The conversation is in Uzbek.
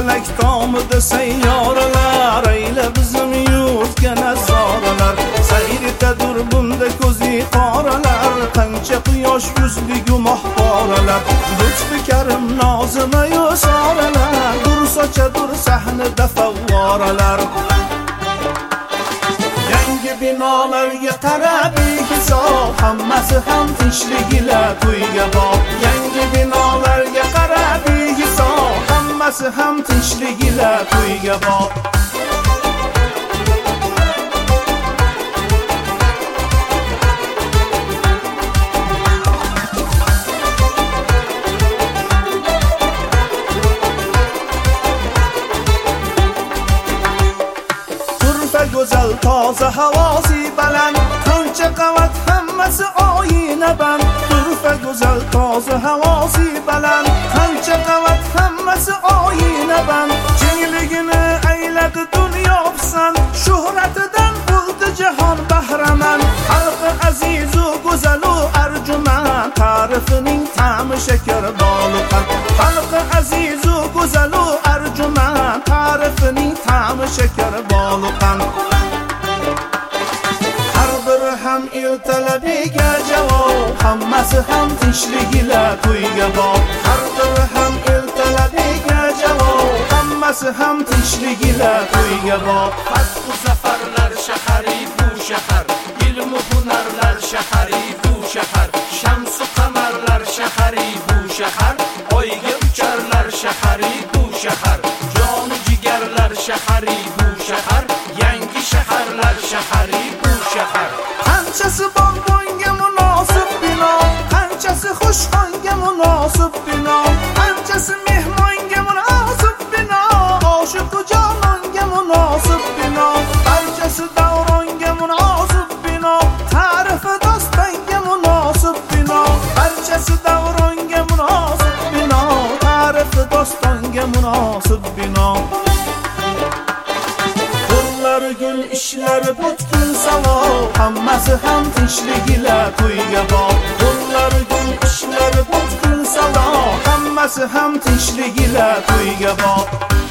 Felak tomida sayyoralar, ayla bizim yurtga nazoralar. Sayr etadur bunda ko'zi qoralar, qancha quyosh yuzligu mahboralar. Lutfi karim nozima yo'soralar, dur sochadur sahnida favvoralar. Yangi binolarga qarab hisob, hammasi ham tinchlik ila to'yga bor. Yangi binolarga qarab hisob, hammasi ham tinchlik ila to'yga bor. Go'zal toza havosi baland, qancha qavat hammasi oyina band. Turfa go'zal toza havosi baland, qancha qavat hammasi oyina band. Kengligini ayladi dunyo pisand, shuhratidan bo'ldi jahon bahramand. Xalqi azizu go'zalu arjumand, ta'rifining ta'mi shakar boluqand. Xalqi azizu go'zalu arjumand, ta'rifining ta'mi shakar boluqand. Ham il talabiga javob, hammasi ham tinchlik ila to'yga bor. Har biri ham il talabiga javob, hammasi ham tinchlik ila to'yga bor. Fathu zafarlar shahari bu shahar, ilmu hunarlar shahari bu shahar, shamsu qamarlar shahari bu shahar, oyga ucharlar shahari bu shahar, joni jigarlar shahari bu shahar, yangi shaharlar shahari bu shahar. Qanchasi bonbonga munosib bino, qanchasi xushxonga munosib bino, qanchasi mehmonga munosib bino, oshiqu jononga munosib bino, barchasi davronga munosib bino, tarifi dostonga munosib bino, barchasi davronga munosib bino, tarifi dostonga munosib bino. Gul ishlari butkul savob, hammasi ham tinchlik ila to'yga bor. Qo'llari gul ishlari butkul savob, hammasi ham tinchlik ila to'yga bor.